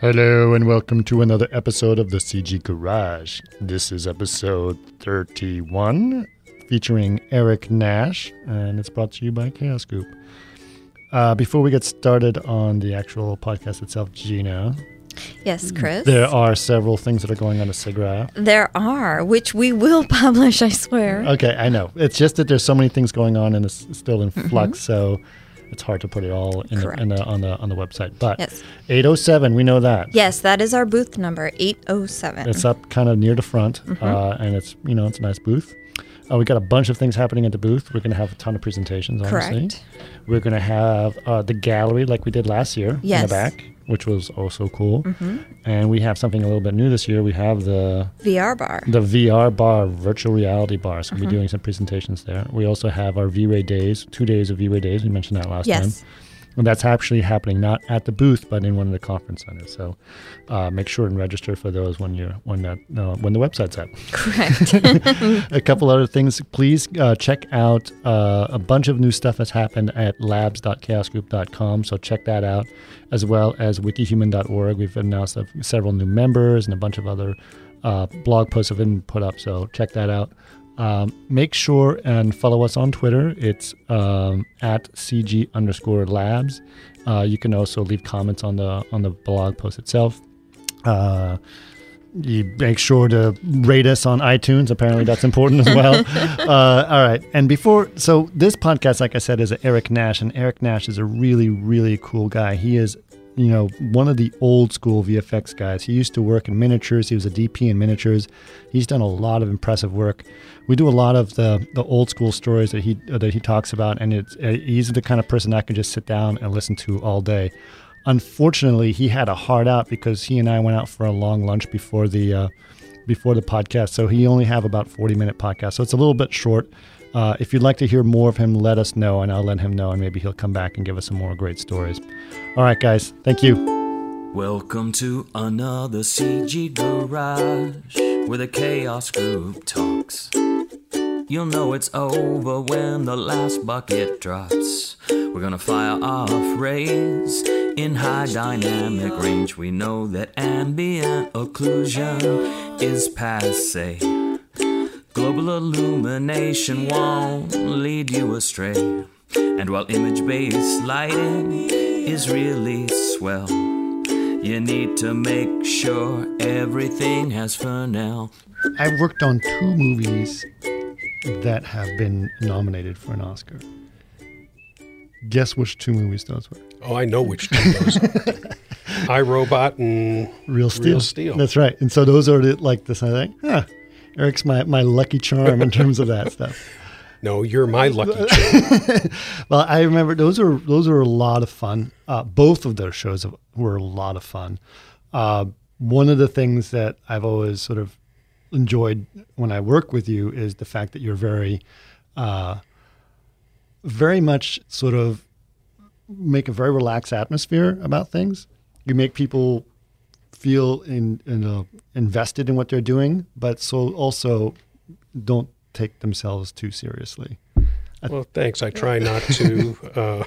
Hello and welcome to another episode of the CG Garage. This is episode 31 featuring Eric Nash, and it's brought to you by Chaos Group. Before we get started on the actual podcast itself, Gina. Yes, Chris. There are several things that are going on at SIGGRAPH. There are, which we will publish, I swear. Okay, I know. It's just that there's so many things going on and it's still in flux, so it's hard to put it all on the website. But yes. 807, we know that. Yes, that is our booth number, 807. It's up kind of near the front, and it's it's a nice booth. We got a bunch of things happening at the booth. We're going to have a ton of presentations, obviously. Correct. We're going to have the gallery like we did last year in the back, which was also cool. And we have something a little bit new this year. We have the VR bar. The VR bar, virtual reality bar. So we'll be doing some presentations there. We also have our V-Ray days, 2 days of V-Ray days. We mentioned that last time. And that's actually happening not at the booth, but in one of the conference centers. So make sure and register for those when the website's up. Correct. A couple other things. Please check out a bunch of new stuff that's happened at labs.chaosgroup.com. So check that out, as well as wikihuman.org. We've announced several new members and a bunch of other blog posts have been put up. So check that out. Make sure and follow us on Twitter. It's at CG_labs. You can also leave comments on the blog post itself. You make sure to rate us on iTunes. Apparently that's important as well. All right. And so this podcast, like I said, is Eric Nash, and Eric Nash is a really, really cool guy. He is one of the old school VFX guys. He used to work in miniatures. He was a DP in miniatures. He's done a lot of impressive work. We do a lot of the old school stories that he talks about, and he's the kind of person I can just sit down and listen to all day. Unfortunately, he had a hard out because he and I went out for a long lunch before the podcast, so he only have about 40-minute podcast. So it's a little bit short. If you'd like to hear more of him, let us know, and I'll let him know, and maybe he'll come back and give us some more great stories. All right, guys. Thank you. Welcome to another CG Garage, where the Chaos Group talks. You'll know it's over when the last bucket drops. We're gonna fire off rays in high dynamic range. We know that ambient occlusion is passé. Global illumination won't lead you astray. And while image-based lighting is really swell, you need to make sure everything has Fresnel. I've worked on 2 movies that have been nominated for an Oscar. Guess which 2 movies those were? Oh, I know which 2 those are. iRobot and Real Steel. That's right. And so those are this, I think, Eric's my lucky charm in terms of that stuff. No, you're my lucky charm. Well, I remember those are a lot of fun. Both of those shows were a lot of fun. One of the things that I've always sort of enjoyed when I work with you is the fact that you're very, very much sort of make a very relaxed atmosphere about things. You make people feel invested in what they're doing, but so also don't take themselves too seriously. Well, thanks. I try not to.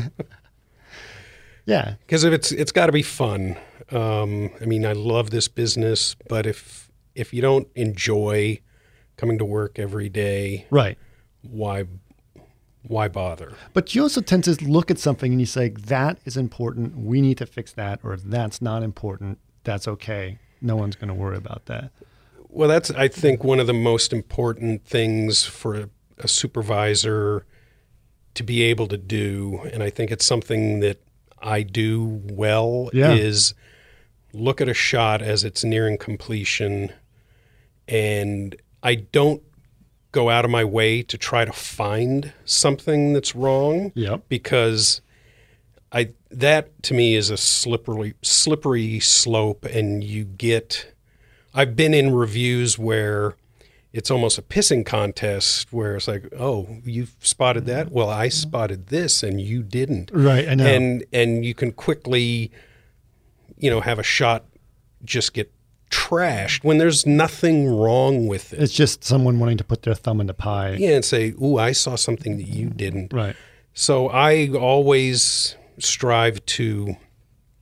Yeah, because it's got to be fun. I love this business, but if you don't enjoy coming to work every day, right? Why bother? But you also tend to look at something and you say, that is important. We need to fix that, or that's not important. That's okay. No one's going to worry about that. Well, that's, I think, one of the most important things for a supervisor to be able to do, and I think it's something that I do well, is look at a shot as it's nearing completion, and I don't go out of my way to try to find something that's wrong, because that to me is a slippery slope, and I've been in reviews where it's almost a pissing contest where it's like, oh, you've spotted that? Well, I spotted this and you didn't. Right, I know. And you can quickly, have a shot just get trashed when there's nothing wrong with it. It's just someone wanting to put their thumb in the pie. Yeah, and say, ooh, I saw something that you didn't. Right. So I always strive to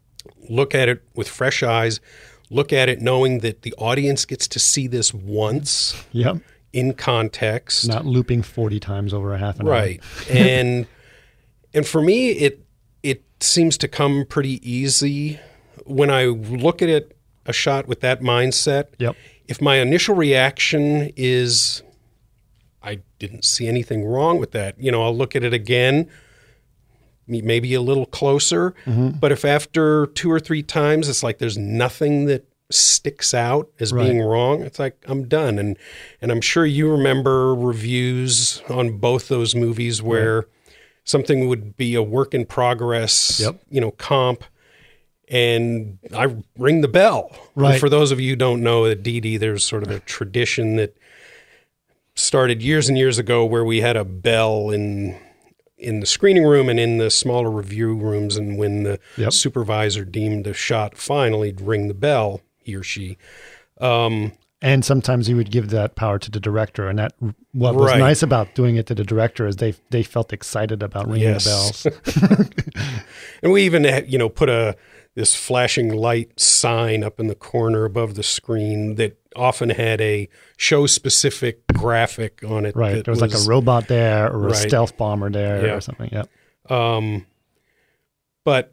look at it with fresh eyes, look at it knowing that the audience gets to see this once Yep. in context. Not looping 40 times over a half an hour. Right. And for me, it seems to come pretty easy when I look at it, a shot with that mindset. Yep. If my initial reaction is, I didn't see anything wrong with that, I'll look at it again, maybe a little closer. But if after 2 or 3 times it's like there's nothing that sticks out as being wrong, it's like I'm done. And I'm sure you remember reviews on both those movies where something would be a work in progress, comp, and I ring the bell. Right. And for those of you who don't know, at DD, there's sort of a tradition that started years and years ago where we had a bell in the screening room and in the smaller review rooms. And when the supervisor deemed a shot final, he'd ring the bell, he or she. And sometimes he would give that power to the director. And what was nice about doing it to the director is they felt excited about ringing the bells. And we even had, put this flashing light sign up in the corner above the screen that often had a show-specific graphic on it. Right. There was like a robot there or a stealth bomber there or something. Yep. But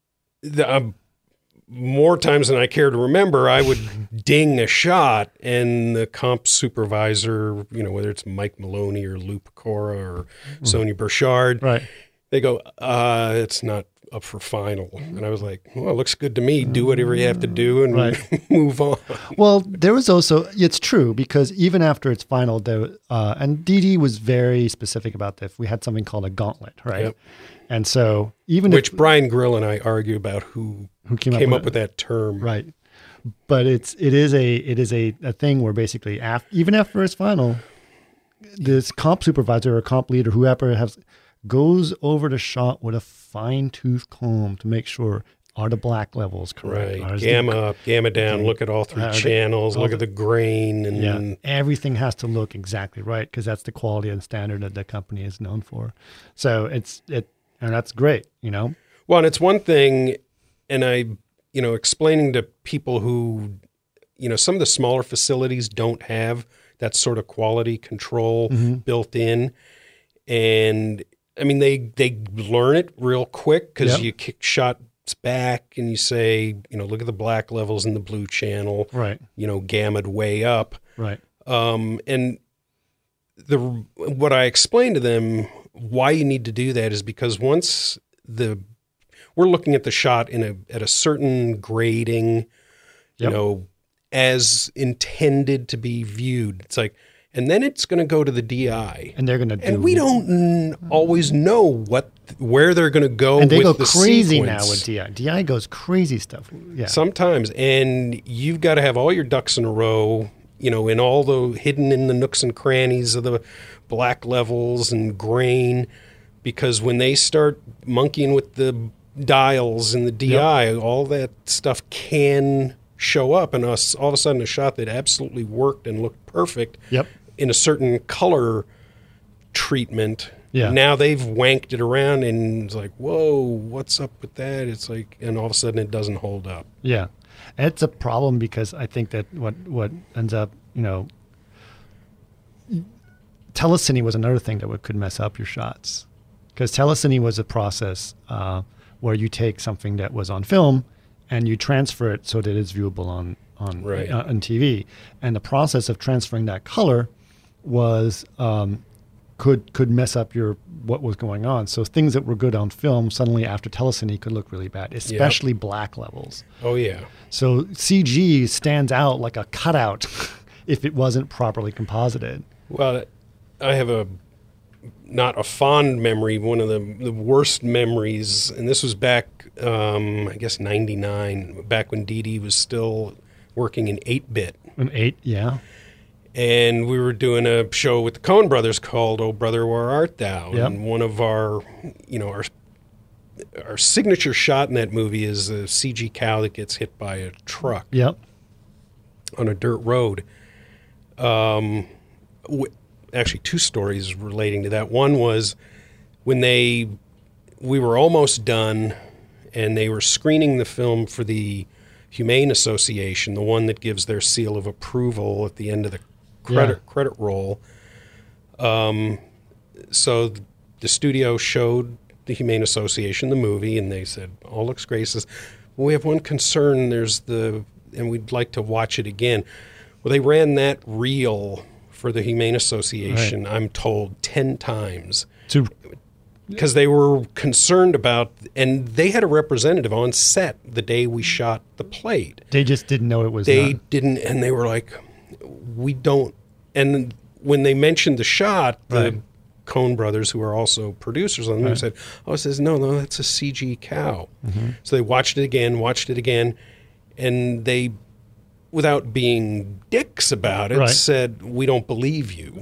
more times than I care to remember, I would ding a shot and the comp supervisor, whether it's Mike Maloney or Lou Pecora or Sonia Burchard, they go, it's not up for final. And I was like, well, it looks good to me. Do whatever you have to do and move on. Well, there was also, it's true, because even after it's final, and DD was very specific about this. We had something called a gauntlet, right? Yep. And so which Brian Grill and I argue about who came up with that term. Right. But it is a thing where basically even after it's final, this comp supervisor or comp leader, whoever goes over the shot with a fine-tooth comb to make sure, are the black levels correct? Right. Gamma up, gamma down, look at all 3 channels, look at the grain. And everything has to look exactly right because that's the quality and standard that the company is known for. So and that's great, Well, and it's one thing, and I, explaining to people who, some of the smaller facilities don't have that sort of quality control built in. And I mean, they learn it real quick because you kick shots back and you say, look at the black levels in the blue channel, right? Gammaed way up, right? And what I explained to them why you need to do that is because once we're looking at the shot at a certain grading, as intended to be viewed. It's like. And then it's going to go to the DI, and they're going to do. And we don't always know where they're going to go. And they with go the crazy sequence. now with DI. DI goes crazy stuff. Yeah, sometimes, and you've got to have all your ducks in a row. In all the hidden in the nooks and crannies of the black levels and grain, because when they start monkeying with the dials and the DI, all that stuff can show up, and all of a sudden a shot that absolutely worked and looked perfect. Yep. In a certain color treatment, now they've wanked it around and it's like, whoa, what's up with that? It's like, and all of a sudden it doesn't hold up. Yeah. And it's a problem because I think that what ends up, telecine was another thing that could mess up your shots. Because telecine was a process where you take something that was on film and you transfer it so that it's viewable on TV. And the process of transferring that color was could mess up what was going on. So things that were good on film suddenly after telecine could look really bad, especially black levels. Oh yeah. So CG stands out like a cutout if it wasn't properly composited. Well, I have not a fond memory, one of the worst memories, and this was back, I guess 99, back when DD was still working in 8-bit. In 8, yeah. And we were doing a show with the Coen brothers called "Oh Brother, Where Art Thou?" Yep. And one of our signature shot in that movie is a CG cow that gets hit by a truck. Yep. On a dirt road. Actually, 2 stories relating to that. One was when we were almost done, and they were screening the film for the Humane Association, the one that gives their seal of approval at the end of the credit roll. So the studio showed the Humane Association the movie, and they said, all looks great. Says, we have one concern, and we'd like to watch it again. Well, they ran that reel for the Humane Association, right, I'm told, 10 times. Because they were concerned about, and they had a representative on set the day we shot the plate. They just didn't know it was didn't, and they were like, we don't. And when they mentioned the shot, the Coen brothers, who are also producers on the movie, said, no, that's a CG cow. Mm-hmm. So they watched it again, and they, without being dicks about it, said, we don't believe you.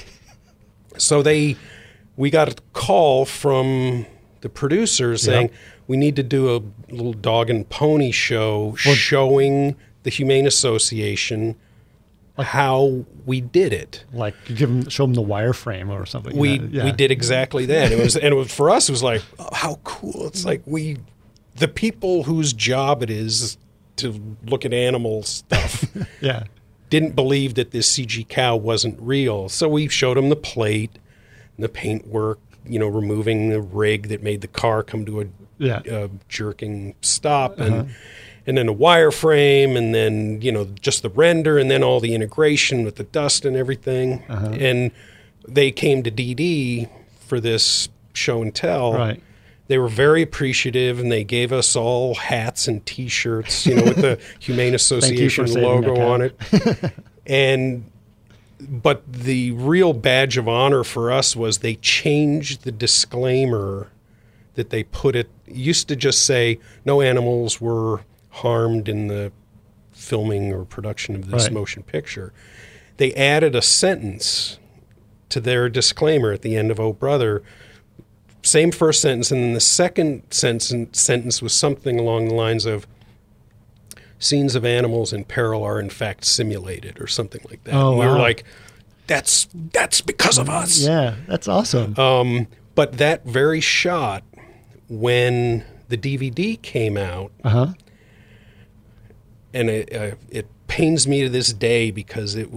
So we got a call from the producers saying, we need to do a little dog and pony show showing the Humane Association how we did it. Like show them the wireframe or something. We did exactly that. It was for us, it was like, oh, how cool. It's like the people whose job it is to look at animal stuff didn't believe that this CG cow wasn't real. So we showed them the plate, the paintwork, removing the rig that made the car come to a jerking stop, and then a wireframe, and then just the render, and then all the integration with the dust and everything. And they came to DD for this show and tell. Right. They were very appreciative, and they gave us all hats and T-shirts, with the Humane Association logo on it. But the real badge of honor for us was they changed the disclaimer that they put it. Used to just say no animals were harmed in the filming or production of this motion picture. They added a sentence to their disclaimer at the end of Oh Brother. Same first sentence, and then the second sentence was something along the lines of, scenes of animals in peril are in fact simulated, or something like that. We were like, that's because of us. Yeah, that's awesome. But that very shot, when the DVD came out, and it pains me to this day because it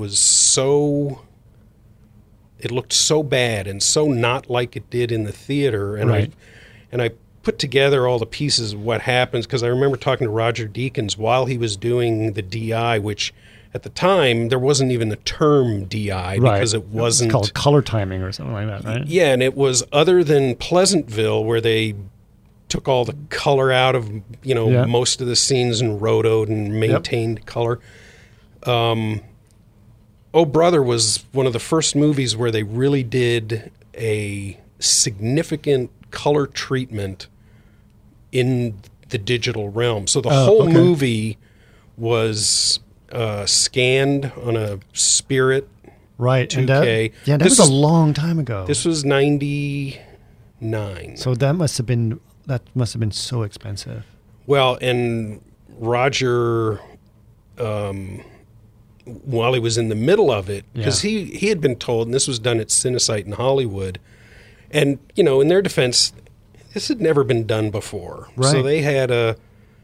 looked so bad and so not like it did in the theater. And I put together all the pieces of what happens, because I remember talking to Roger Deakins while he was doing the DI, which at the time there wasn't even the term DI because it wasn't. It's called color timing or something like that, right? Yeah, and it was, other than Pleasantville, where they took all the color out of most of the scenes and rotoed and maintained color. Oh Brother was one of the first movies where they really did a significant color treatment in the digital realm. So the whole movie was scanned on a Spirit 2K. And that was a long time ago. This was 99. So that must have been so expensive. Well, and Roger, while he was in the middle of it, because he had been told, and this was done at Cinesite in Hollywood, and in their defense, this had never been done before. Right. So they had an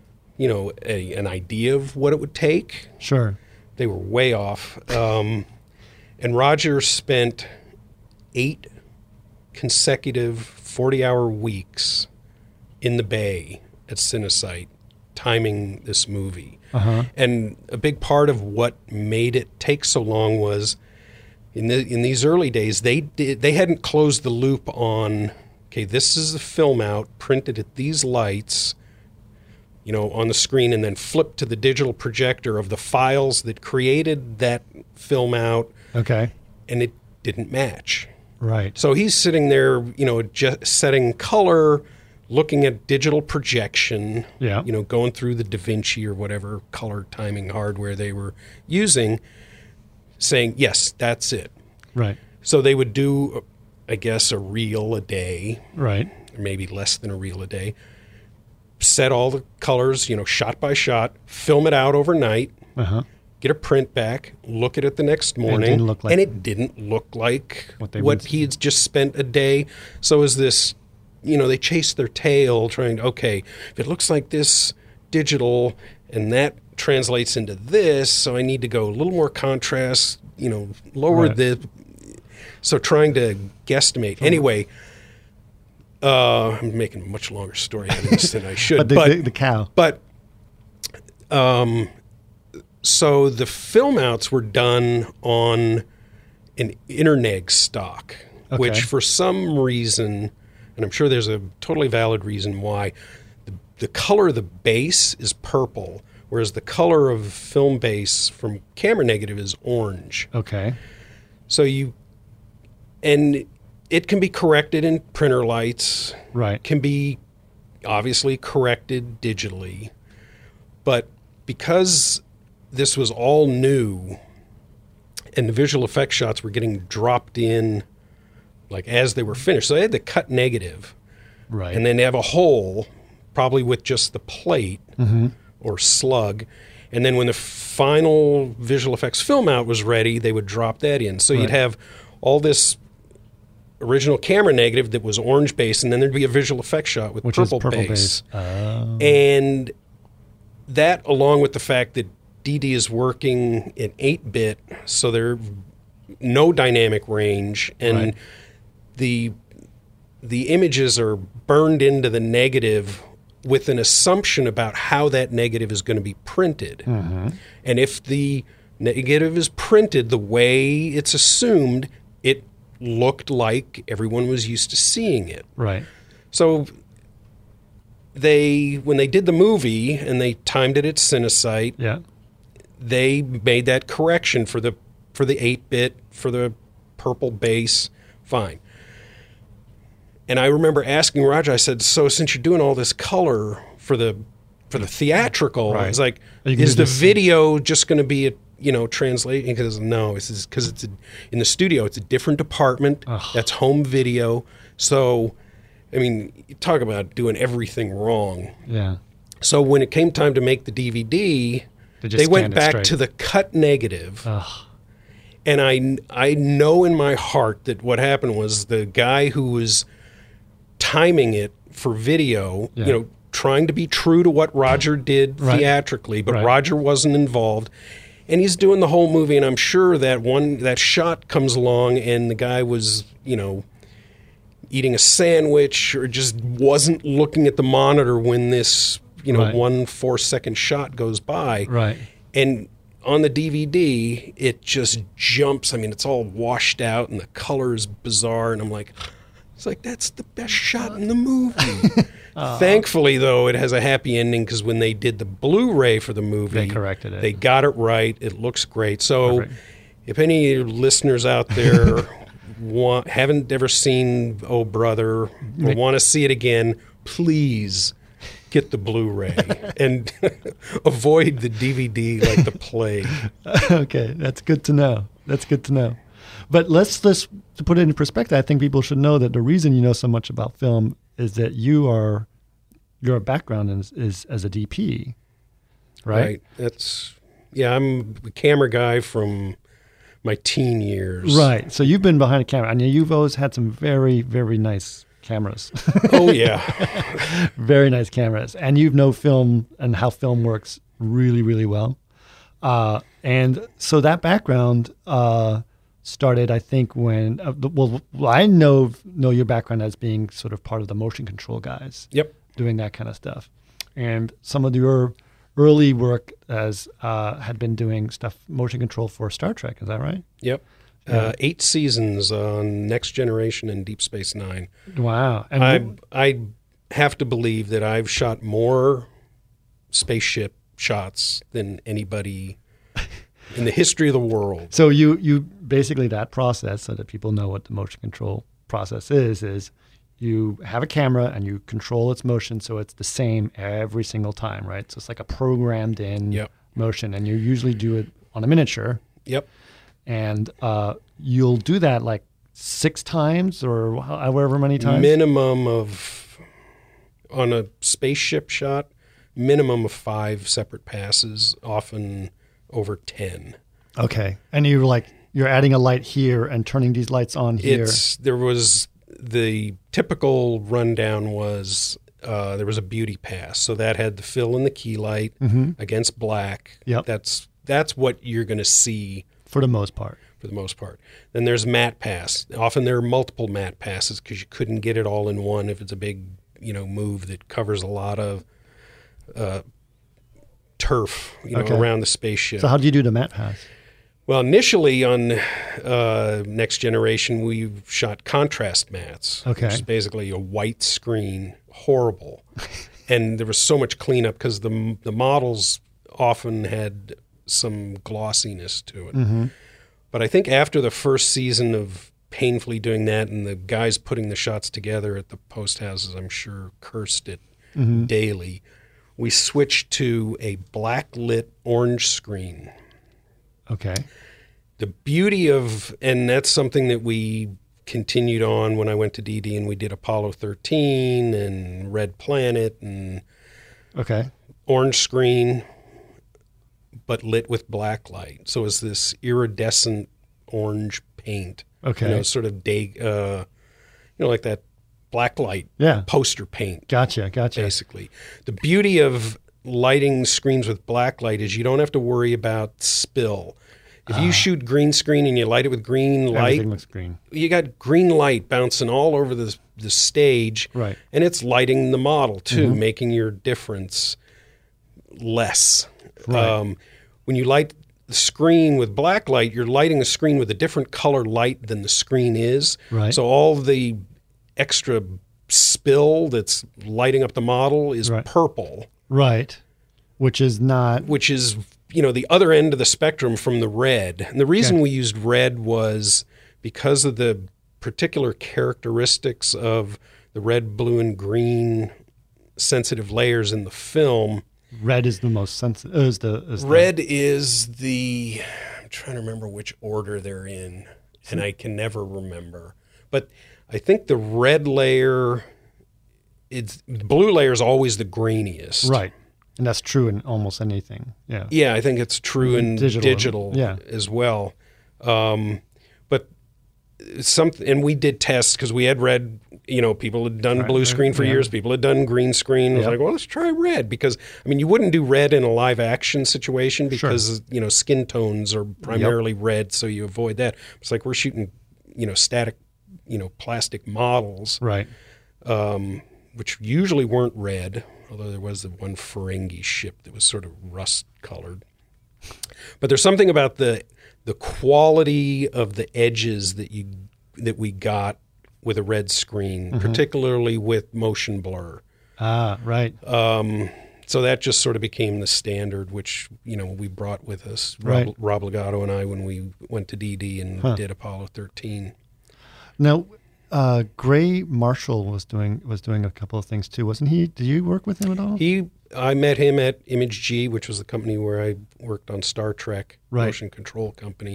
idea of what it would take. Sure. They were way off. And Roger spent 8 consecutive 40-hour weeks in the Bay at Cinesite timing this movie. And a big part of what made it take so long was in these early days, they hadn't closed the loop on, okay, this is the film out, printed at these lights, on the screen, and then flipped to the digital projector of the files that created that film out. Okay. And it didn't match. Right. So he's sitting there, just setting color, looking at digital projection, going through the DaVinci or whatever color timing hardware they were using, saying, yes, that's it. Right. So they would do, I guess, a reel a day. Right. Or maybe less than a reel a day. Set all the colors, shot by shot, film it out overnight, get a print back, look at it the next morning, and it didn't look like what he had just spent a day. So as this they chase their tail trying to, okay, if it looks like this digital and that translates into this, so I need to go a little more contrast, lower Right. so trying to guesstimate. Anyway, I'm making a much longer story out of this than I should. But the cow. But so the film outs were done on an Interneg stock, Okay. which for some reason, and I'm sure there's a totally valid reason why, the color of the base is purple, whereas the color of film base from camera negative is orange. Okay. So and it can be corrected in printer lights, Right. can be obviously corrected digitally. But because this was all new and the visual effects shots were getting dropped in like as they were finished, so they had to cut negative Right. and then they have a hole, probably with just the plate or slug. And then when the final visual effects film out was ready, they would drop that in. So Right. you'd have all this original camera negative that was orange base, and then there'd be a visual effects shot with Which purple, is purple base. base. Oh. And that, along with the fact that DD is working in 8-bit, so there's no dynamic range, and Right. the images are burned into the negative with an assumption about how that negative is going to be printed. And if the negative is printed the way it's assumed, it looked like everyone was used to seeing it. Right. So when they did the movie and they timed it at Cinesite, Yeah. they made that correction for the 8-bit, for the purple base. Fine. And I remember asking Roger, I said, so since you're doing all this color for the theatrical, Right. I was like, Are you gonna is the just- video just going to be translating? Because no, because it's in the studio, it's a different department. That's home video. So, I mean, you talk about doing everything wrong. Yeah. So when it came time to make the DVD, They just they went scanned it back straight. to the cut negative. Ugh. And I know in my heart that what happened was the guy who was timing it for video, Yeah. trying to be true to what Roger did Right. theatrically, but Right. Roger wasn't involved. And he's doing the whole movie, and I'm sure that shot comes along and the guy was, eating a sandwich or just wasn't looking at the monitor when this, Right. 1 4-second shot goes by. Right. And on the DVD, it just jumps. I mean, it's all washed out and the color is bizarre. And I'm like, that's the best shot in the movie. Thankfully, though, it has a happy ending because when they did the Blu-ray for the movie, They corrected it. They got it right. It looks great. So Perfect. if any of your listeners out there haven't ever seen Oh Brother or want to see it again, please get the Blu-ray and avoid the DVD like the plague. Okay, that's good to know. That's good to know. But let's to put it in perspective. I think people should know that the reason you know so much about film is that your background is as a DP, right? I'm a camera guy from my teen years. Right. So you've been behind a camera, and you've always had some very, very nice cameras. Oh yeah. Very nice cameras, and you know film and how film works really, really well. And so that background started, I think, when I know your background as being sort of part of the motion control guys. Yep. Doing that kind of stuff, and some of your early work as had been doing motion control for Star Trek. Is that right? Yep. 8 seasons on Next Generation and Deep Space Nine. Wow. And I have to believe that I've shot more spaceship shots than anybody in the history of the world. so you basically, that process, so that people know what the motion control process is you have a camera and you control its motion so it's the same every single time, right? So it's like a programmed in Yep. motion, and you usually do it on a miniature. Yep. And you'll do that like 6 times or however many times. Minimum of, on a spaceship shot, minimum of 5 separate passes, often over 10. Okay. And you're adding a light here and turning these lights on here. the typical rundown was there was a beauty pass. So that had the fill and the key light against black. Yep. That's what you're going to see For the most part. for the most part. Then there's matte pass. Often there are multiple matte passes because you couldn't get it all in one if it's a big, move that covers a lot of turf, Okay. around the spaceship. So how do you do the matte pass? Well, initially on Next Generation, we shot contrast mattes, Okay. which is basically a white screen, horrible. And there was so much cleanup because the models often had some glossiness to it. But I think after the first season of painfully doing that, and the guys putting the shots together at the post houses, I'm sure, cursed it daily, we switched to a black lit orange screen. Okay. The beauty of, and that's something that we continued on when I went to DD, and we did Apollo 13 and Red Planet and Okay. orange screen, but lit with black light. So it's this iridescent orange paint. Okay. Sort of day, like that black light Yeah. poster paint, Gotcha. basically. The beauty of lighting screens with black light is you don't have to worry about spill. If you shoot green screen and you light it with green light, Everything looks green. you got green light bouncing all over the stage, Right. and it's lighting the model too, making your difference less. Right. When you light the screen with black light, you're lighting the screen with a different color light than the screen is. Right. So all the extra spill that's lighting up the model is Right. purple, Right. Which is not. which is the other end of the spectrum from the red. And the reason we used red was because of the particular characteristics of the red, blue, and green sensitive layers in the film. Red is the most sensitive. Red is I'm trying to remember which order they're in, and I can never remember. But I think the red layer, blue layer is always the grainiest. Right. And that's true in almost anything. Yeah. Yeah, I think it's true in digital yeah. as well. But and we did tests because we had red. People had done blue screen for years. People had done green screen. I was like, well, let's try red because you wouldn't do red in a live action situation because skin tones are primarily red, so you avoid that. It's like we're shooting static plastic models, Right. Which usually weren't red. Although there was the one Ferengi ship that was sort of rust colored. But there's something about the quality of the edges that we got with a red screen, particularly with motion blur. Ah, right. So that just sort of became the standard, which we brought with us, Right. Rob Legato and I, when we went to DD and did Apollo 13. Now, Gray Marshall was doing a couple of things too, wasn't he? Did you work with him at all? I met him at Image G, which was the company where I worked on Star Trek, Right. motion control company.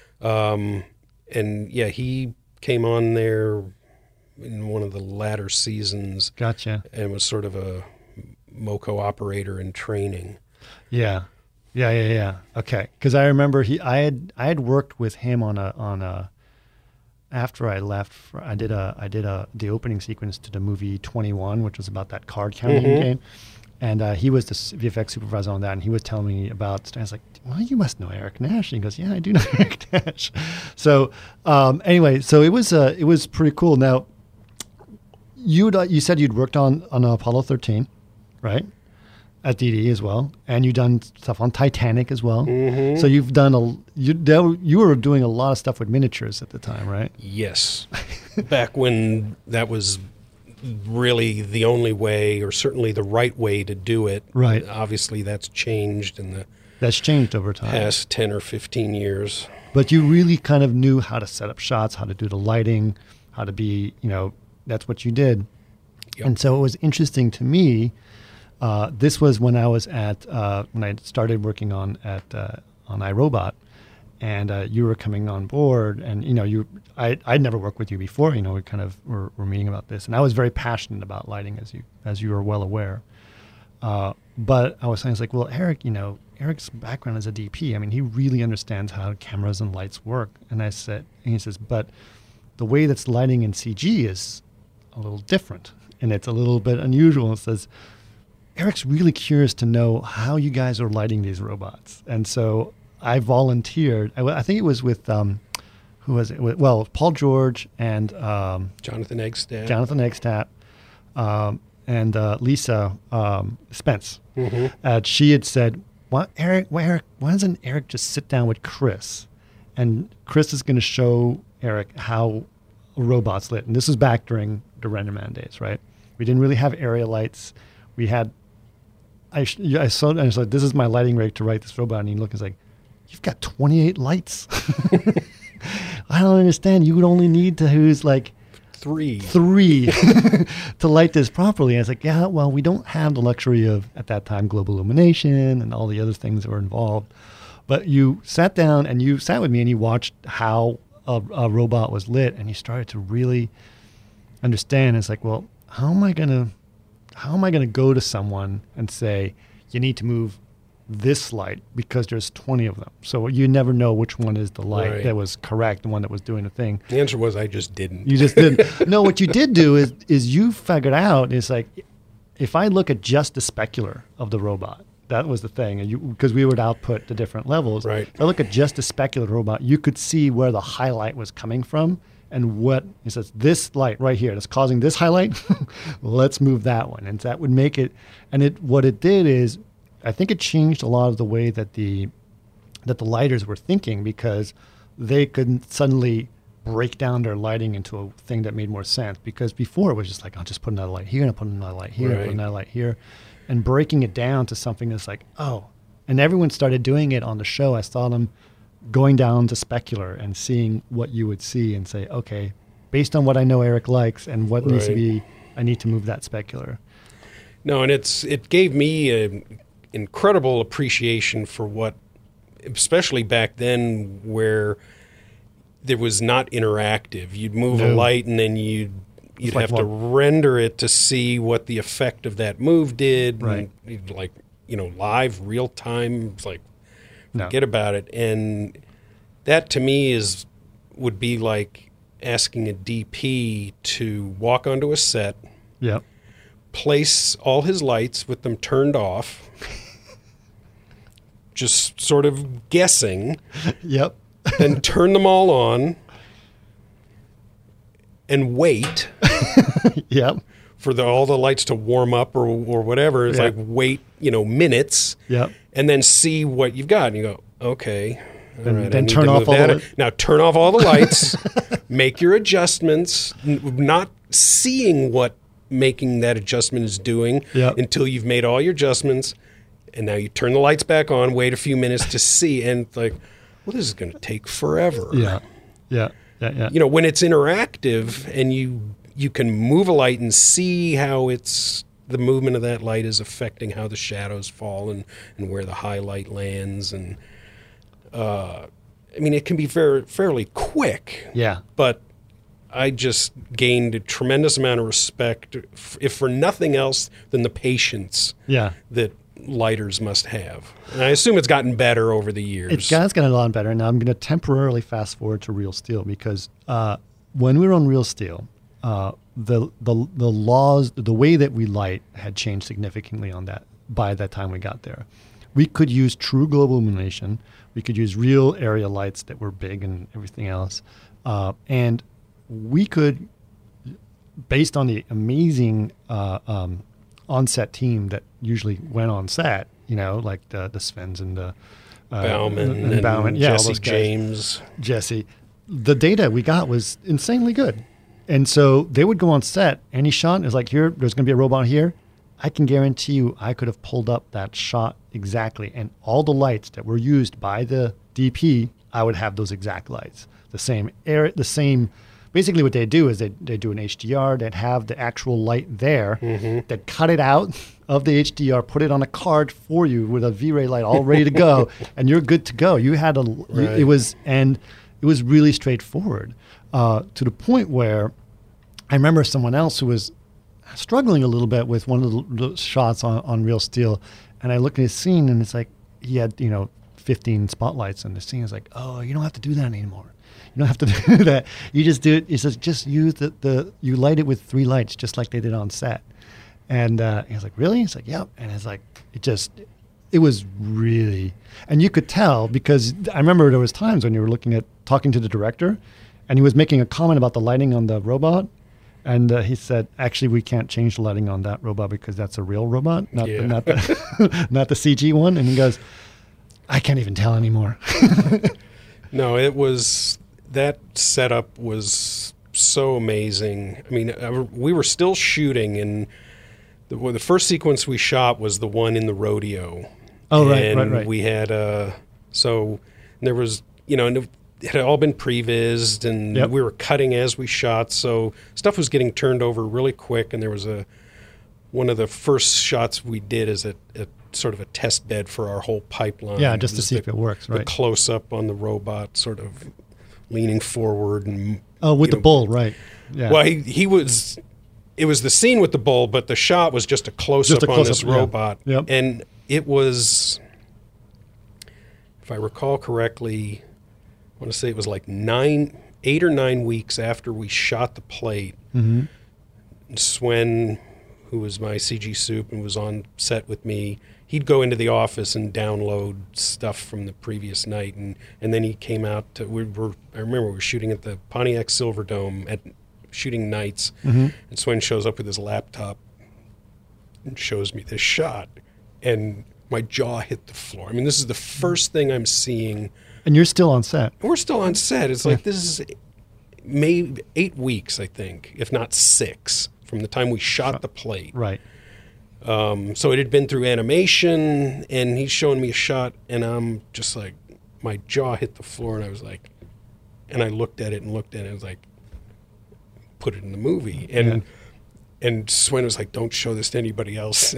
And yeah, he came on there in one of the latter seasons. Gotcha. And was sort of a MoCo operator in training. Yeah. Okay, because I remember I had worked with him on a. After I left, I did the opening sequence to the movie 21, which was about that card counting game, and he was the VFX supervisor on that, and he was telling me about. I was like, "Well, you must know Eric Nash." And he goes, "Yeah, I do know Eric Nash." So anyway, so it was pretty cool. Now, you said you'd worked on Apollo 13, right? At DD as well, and you've done stuff on Titanic as well. So you've done you were doing a lot of stuff with miniatures at the time, right? Yes. Back when that was really the only way, or certainly the right way to do it. Right. Obviously, that's changed in the That's changed over time. past 10 or 15 years. But you really kind of knew how to set up shots, how to do the lighting, how to be, that's what you did. Yep. And so it was interesting to me. This was when I was when I started working on iRobot, and you were coming on board, and I'd never worked with you before. We kind of were meeting about this, and I was very passionate about lighting, as you are well aware. But I was saying, it's like, well, Eric, Eric's background as a DP. I mean, he really understands how cameras and lights work. And he says, but the way that's lighting in CG is a little different, and it's a little bit unusual. It says, Eric's really curious to know how you guys are lighting these robots. And so I volunteered. I think it was with, who was it? Well, Paul George and Jonathan Eggstadt. And Lisa Spence. Mm-hmm. She had said, why doesn't Eric just sit down with Chris? And Chris is going to show Eric how robots lit. And this was back during the RenderMan days, right? We didn't really have area lights. We had, I saw, and I was like, this is my lighting rig to write this robot. And he looked and was like, you've got 28 lights. I don't understand. You would only need to use like three to light this properly. And it's like, yeah, well, we don't have the luxury of, at that time, global illumination and all the other things that were involved. But you sat down and you sat with me and you watched how a robot was lit, and you started to really understand. It's like, well, how am I gonna go to someone and say, you need to move this light because there's 20 of them. So you never know which one is the light that was correct, the one that was doing the thing. The answer was I just didn't. You just didn't. No, what you did do is you figured out, it's like, if I look at just the specular of the robot, that was the thing, and because we would output the different levels. Right. If I look at just the specular robot, you could see where the highlight was coming from, and what it says, this light right here that's causing this highlight, let's move that one. And that would make it, and what it did is, I think it changed a lot of the way that the lighters were thinking, because they could suddenly break down their lighting into a thing that made more sense. Because before it was just like, I'll just put another light here and I'll put another light here and put another light here, and breaking it down to something that's like, oh, and everyone started doing it on the show. I saw them going down to specular and seeing what you would see and say, okay, based on what I know Eric likes and what needs to be, I need to move that specular. No, and it gave me a incredible appreciation for what, especially back then, where there was not interactive. You'd move a light and then you'd have to render it to see what the effect of that move did. Right. And like, live, real time. It's like, forget about it. And that to me would be like asking a DP to walk onto a set. Yep. Place all his lights with them turned off, just sort of guessing. Yep. Then turn them all on and wait. Yep. For all the lights to warm up or whatever. It's like wait, minutes. Yep. And then see what you've got. And you go, okay. Then turn off all the lights. Now turn off all the lights. Make your adjustments. Not seeing what making that adjustment is doing until you've made all your adjustments, and now you turn the lights back on, wait a few minutes to see, and like, well, this is going to take forever. Yeah. When it's interactive and you can move a light and see how the movement of that light is affecting how the shadows fall and where the highlight lands, and it can be fairly quick. Yeah. But I just gained a tremendous amount of respect, if for nothing else than the patience that lighters must have. And I assume it's gotten better over the years. It's gotten a lot better. Now I'm going to temporarily fast forward to Real Steel, because when we were on Real Steel, the laws, the way that we light had changed significantly on that by the time we got there. We could use true global illumination. We could use real area lights that were big and everything else. And we could, based on the amazing on-set team that usually went on set, like the Svens and the Bauman and Jesse James. Jesse. The data we got was insanely good. And so they would go on set, any shot, is like, here, there's going to be a robot here. I can guarantee you I could have pulled up that shot exactly. And all the lights that were used by the DP, I would have those exact lights. Basically what they do is they do an HDR, they'd have the actual light there, they'd cut it out of the HDR, put it on a card for you with a V-Ray light all ready to go, and you're good to go. You had it was really straightforward, to the point where I remember someone else who was struggling a little bit with one of the shots on Real Steel, and I looked at his scene and it's like he had, 15 spotlights in the scene. It's like, oh, you don't have to do that anymore. You don't have to do that. You just do it. He says, just use you light it with 3 lights, just like they did on set. And he was like, really? He's like, yep. And it's like, it was really, and you could tell, because I remember there was times when you were talking to the director, and he was making a comment about the lighting on the robot. And he said, actually, we can't change the lighting on that robot because that's a real robot, not the not the CG one. And he goes, I can't even tell anymore. No, that setup was so amazing. I mean, we were still shooting, and the first sequence we shot was the one in the rodeo. Oh, and right. We had, so there was, and it had all been prevised, and Yep. we were cutting as we shot, so stuff was getting turned over really quick, and there was one of the first shots we did as a sort of a test bed for our whole pipeline. Yeah, just to see if it works, right. The close-up on the robot sort of leaning forward. And with the bull, right. Yeah. Well, it was the scene with the bull, but the shot was just a close-up on this robot. Yep. And it was, if I recall correctly, I want to say it was like 8 or 9 weeks after we shot the plate. Mm-hmm. Swen, who was my CG soup and was on set with me, he'd go into the office and download stuff from the previous night, and then he came out. I remember we were shooting at the Pontiac Silverdome at shooting nights, Mm-hmm. and Swen shows up with his laptop and shows me this shot, and my jaw hit the floor. I mean, this is the first thing I'm seeing. And you're still on set. We're still on set. It's like, this is maybe 8 weeks, I think, if not 6, from the time we shot the plate. Right. So it had been through animation, and he's showing me a shot, and I'm just like, my jaw hit the floor, and I was like, and I looked at it, and I was like, put it in the movie. And Swen was like, don't show this to anybody else.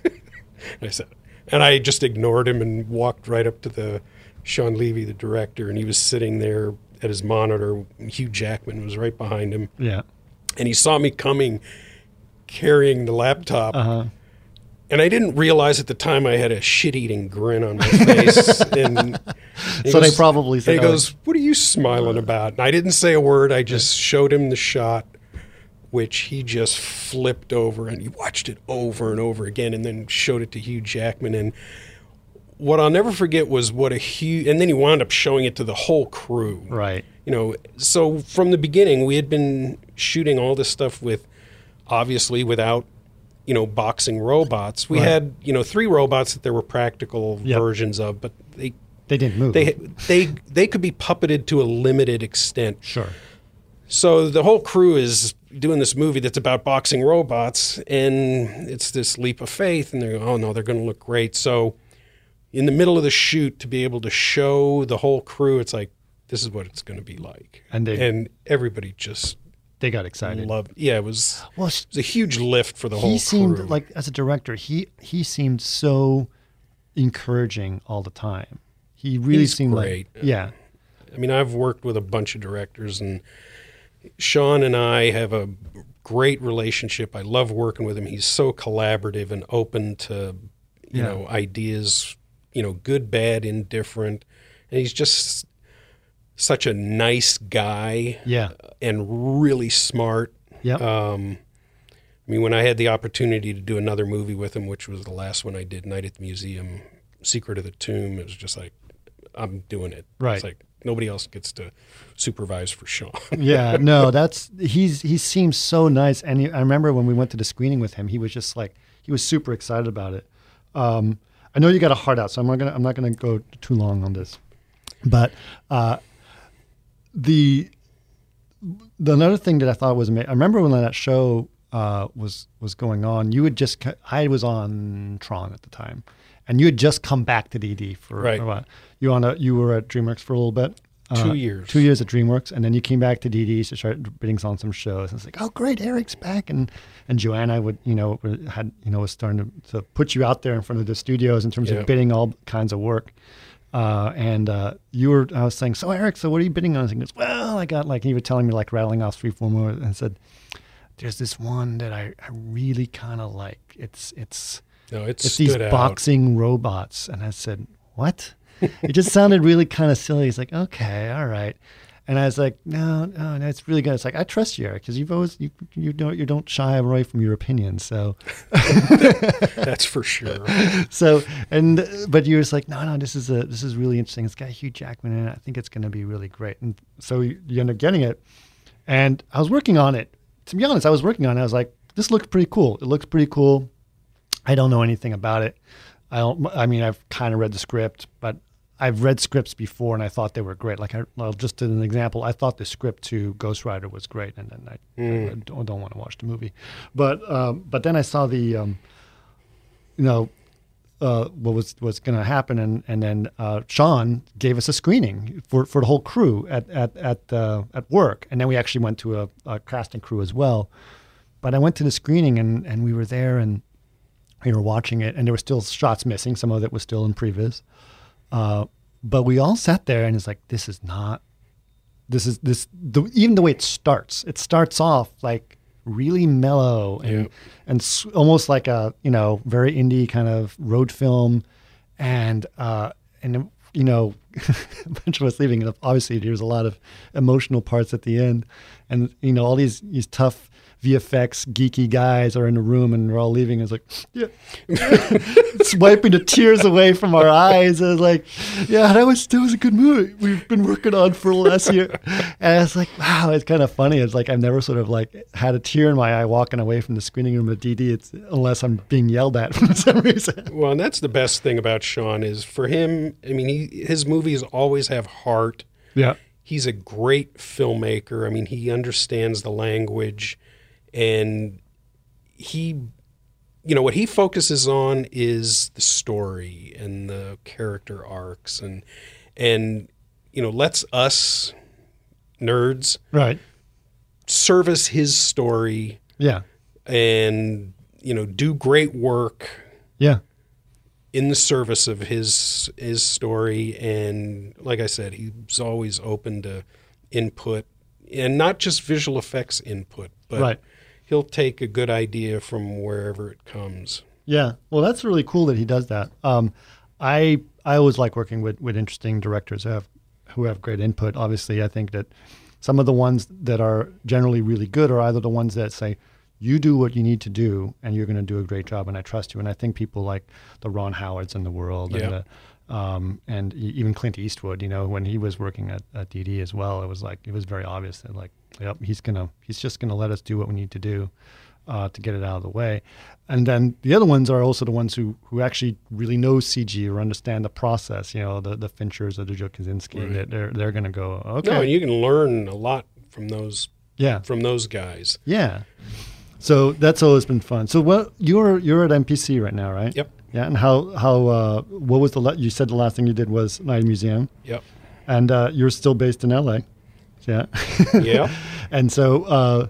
And I just ignored him and walked right up to Sean Levy, the director, and he was sitting there at his monitor. Hugh Jackman was right behind him. Yeah. And he saw me coming, carrying the laptop. Uh-huh. And I didn't realize at the time I had a shit-eating grin on my face. And So they probably said, and he goes, what are you smiling about? And I didn't say a word. I just showed him the shot, which he just flipped over, and he watched it over and over again, and then showed it to Hugh Jackman. And what I'll never forget was what a huge, and then he wound up showing it to the whole crew. Right. So from the beginning, we had been shooting all this stuff without, boxing robots. We had, 3 robots that there were practical versions of, but they didn't move. They could be puppeted to a limited extent. Sure. So the whole crew is doing this movie that's about boxing robots, and it's this leap of faith, and they're going, oh no, they're going to look great. So in the middle of the shoot, to be able to show the whole crew, it's like, this is what it's going to be like. And everybody just... They got excited. Loved. Yeah, it was a huge lift for the whole crew. He seemed like, as a director, he seemed so encouraging all the time. He really seemed great. Like, yeah. I mean, I've worked with a bunch of directors, and Sean and I have a great relationship. I love working with him. He's so collaborative and open to, ideas, good, bad, indifferent. And he's just such a nice guy. Yeah. And really smart. Yep. I mean, when I had the opportunity to do another movie with him, which was the last one I did, Night at the Museum, Secret of the Tomb, it was just like, I'm doing it. Right. It's like nobody else gets to supervise for Sean. Yeah, no, he seems so nice. And I remember when we went to the screening with him, he was just like, he was super excited about it. I know you got a heart out, so I'm not gonna go too long on this. But the another thing that I thought was amazing, I remember when that show was going on, I was on Tron at the time, and you had just come back to DD for a while. You were at DreamWorks for a little bit. 2 years. 2 years at DreamWorks, and then you came back to DD to start bidding on some shows. And it's like, oh, great, Eric's back, and Joanna was starting to put you out there in front of the studios in terms of bidding all kinds of work. I was saying, so Eric, what are you bidding on? And he goes, well, I got he was telling me rattling off 3-4 more, and said, there's this one that I really kind of like. It's these boxing robots, and I said, what? It just sounded really kind of silly. He's like, okay, all right. And I was like, no, it's really good. It's like, I trust you, Eric, because you've always you don't shy away from your opinions. So That's for sure. so but you were just like, no, this is really interesting. It's got Hugh Jackman in it. I think it's going to be really great. And so you end up getting it. And I was working on it. To be honest, I was was like, this looks pretty cool. It looks pretty cool. I don't know anything about it. I've kind of read the script, but I've read scripts before and I thought they were great. Like, just as an example, I thought the script to Ghost Rider was great, and then I don't want to watch the movie. But then I saw the, what was going to happen, and then Sean gave us a screening for the whole crew at work, and then we actually went to a casting crew as well. But I went to the screening and we were there and we were watching it, and there were still shots missing. Some of it was still in previs. But we all sat there and it's like, even the way it starts off like really mellow and almost like a, very indie kind of road film. And a bunch of us leaving, and obviously there's a lot of emotional parts at the end, and, all these tough VFX geeky guys are in the room, and we're all leaving. It's like, yeah, it's wiping the tears away from our eyes. And like, yeah, that was a good movie we've been working on for the last year. And it's like, wow, it's kind of funny. It's like I've never sort of like had a tear in my eye walking away from the screening room of DD. Unless I'm being yelled at for some reason. Well, and that's the best thing about Sean is for him. I mean, his movies always have heart. Yeah, he's a great filmmaker. I mean, he understands the language. And he, what he focuses on is the story and the character arcs and lets us nerds service his story. Yeah. And, do great work. Yeah. In the service of his story. And like I said, he's always open to input, and not just visual effects input, but he'll take a good idea from wherever it comes. Yeah. Well, that's really cool that he does that. I always like working with interesting directors who have great input. Obviously, I think that some of the ones that are generally really good are either the ones that say, you do what you need to do and you're going to do a great job and I trust you. And I think people like the Ron Howards in the world and even Clint Eastwood, when he was working at DD as well, it was very obvious that like, yep, he's just gonna let us do what we need to do to get it out of the way. And then the other ones are also the ones who actually really know CG or understand the process. The Finchers or the Joe Kosinski. Right. They're gonna go, okay. No, and you can learn a lot from those. Yeah. From those guys. Yeah. So that's always been fun. So you're at MPC right now, right? Yep. Yeah. And how what was you said the last thing you did was Night Museum. Yep. And you're still based in LA. Yeah. Yeah. And so,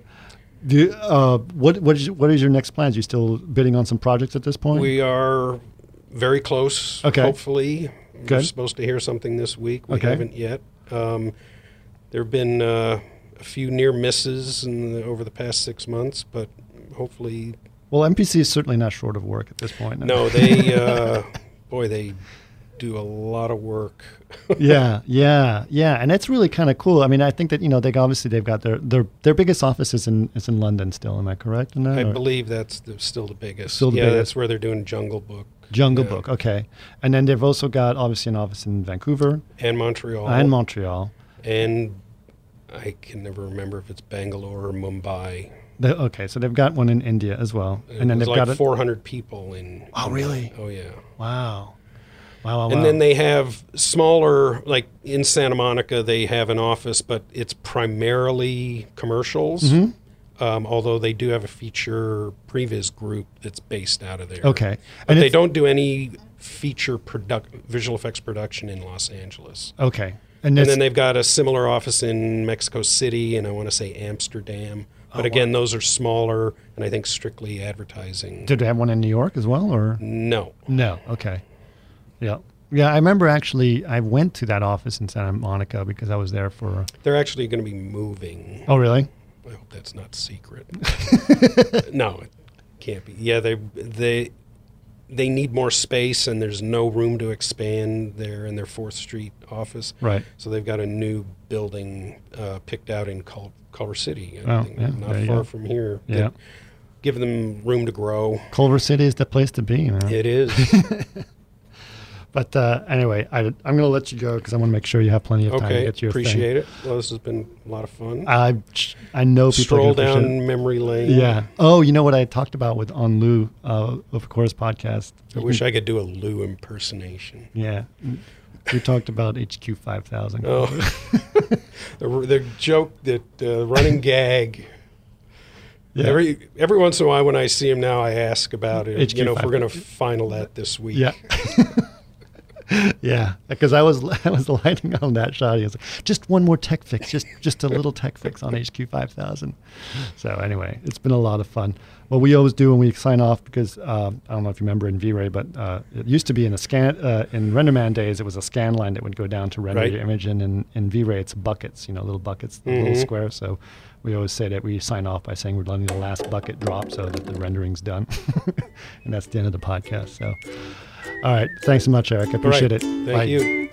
what is your next plans? You still bidding on some projects at this point? We are very close. Okay. Hopefully, we're supposed to hear something this week. We haven't yet. There have been a few near misses over the past 6 months, but hopefully. Well, MPC is certainly not short of work at this point. No, they they do a lot of work. yeah, and it's really kind of cool. I mean, I think that they've got their biggest office is in London still. Am I correct in that? I believe that's still the biggest. That's where they're doing Jungle Book. Book, okay. And then they've also got obviously an office in Vancouver and Montreal. And I can never remember if it's Bangalore or Mumbai. So they've got one in India as well, and then they've got 400 people in. Oh, really? Oh, yeah. Wow. And then they have smaller, like in Santa Monica, they have an office, but it's primarily commercials. Mm-hmm. Although they do have a feature previs group that's based out of there. Okay. But they don't do any feature visual effects production in Los Angeles. Okay. And then they've got a similar office in Mexico City and I want to say Amsterdam. But again, those are smaller and I think strictly advertising. Did they have one in New York as well, or? No. Okay. Yeah. Yeah, I remember actually I went to that office in Santa Monica because I was there for... They're actually going to be moving. Oh, really? I hope that's not secret. No, it can't be. Yeah, they need more space, and there's no room to expand there in their 4th Street office. Right. So they've got a new building picked out in Culver City, Oh, yeah, not there you far go. from here. Yeah. that Give them room to grow. Culver City is the place to be. You know? It is. But anyway, I'm going to let you go because I want to make sure you have plenty of time to Okay, get your appreciate it. Well, this has been a lot of fun. I know people Stroll are gonna appreciate it. down memory lane. Yeah. Oh, you know what I talked about with on Lou of course podcast. I wish I could do a Lou impersonation. Yeah. We talked about HQ 5000. Oh, the joke that running gag. Yeah. Every once in a while, when I see him now, I ask about it. HQ If we're going to final that this week. Yeah. Yeah, because I was lighting on that shot. He was like, just one more tech fix, just a little tech fix on HQ 5000. So anyway, it's been a lot of fun. What we always do when we sign off, because I don't know if you remember in V-Ray, but it used to be in a scan in RenderMan days, it was a scan line that would go down to render Right. your image, and in V-Ray it's buckets, little buckets, little squares. So we always say that we sign off by saying we're letting the last bucket drop so that the rendering's done, and that's the end of the podcast. So. All right. Thanks so much, Eric. I appreciate it. Thank Bye. you.